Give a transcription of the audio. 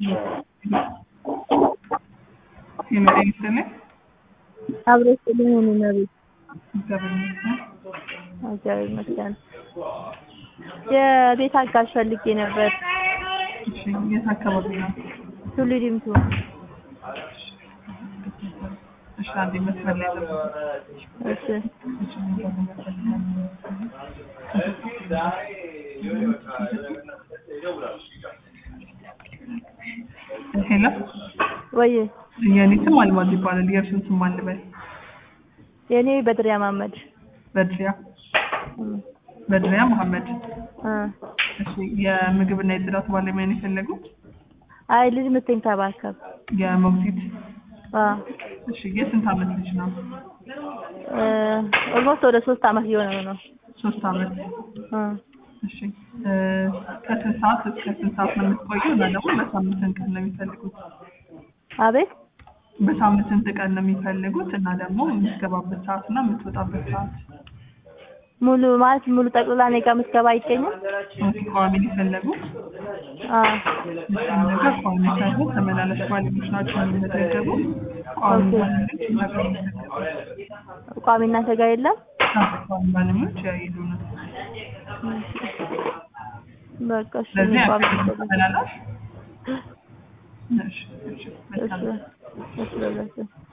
የመሬት ይስጥልኝ። አብሮ ስለሆነ ነው። እግዚአብሔር ይመስገን። የቤት አጋዥ ፈልጌ ነበር። እሺ፣ የት አካባቢ ነው? ቱሉ ዲምቱ። እሺ፣ አንዴ መስመር ላይ ነው። እሺ። ሄሎ ወይ የኔ ስም አልማዝ ይባላል። የእርሱን ስም ማን ልበል? የኔ በድሪያ መሐመድ። በድሪያ መሐመድ። እሺ፣ የምግብና የጽዳት ባለሙያ ነው የፈለጉት? አይ ልጅ የምትንከባከብ የሞግዚት። እሺ፣ የስንት ዓመት ልጅ ነው? ኦልሞስት ወደ 3 ዓመት እየሆነው ነው። 3 ዓመት። እሺ፣ ከስንት ሰዓት እስከ ስንት ሰዓት ነው የምትቆየው? እና ደግሞ በሳምንት ስንት ቀን ነው የሚፈልጉት? አቤት በሳምንት ስንት ቀን ነው የሚፈልጉት? እና ደግሞ የምትገባበት ሰዓት እና የምትወጣበት ሰዓት? ሙሉ ማለት ሙሉ ጠቅላላ እኔ ጋር ምትገባ አይገኝም? ቋሚ ነው የፈለጉት? ነገር ቋሚ ሳይሆን ተመላላሽ ባለሙያዎች ናቸው የሚመዘገቡ። ቋሚ ቋሚ እናንተ ጋር የለም? ቋሚ ባለሙያዎች ያይሉ ነው። በቃ እሺ። ስለዚህ ቋሚ ተመላላሽ። እሺ፣ እሺ። እሺ።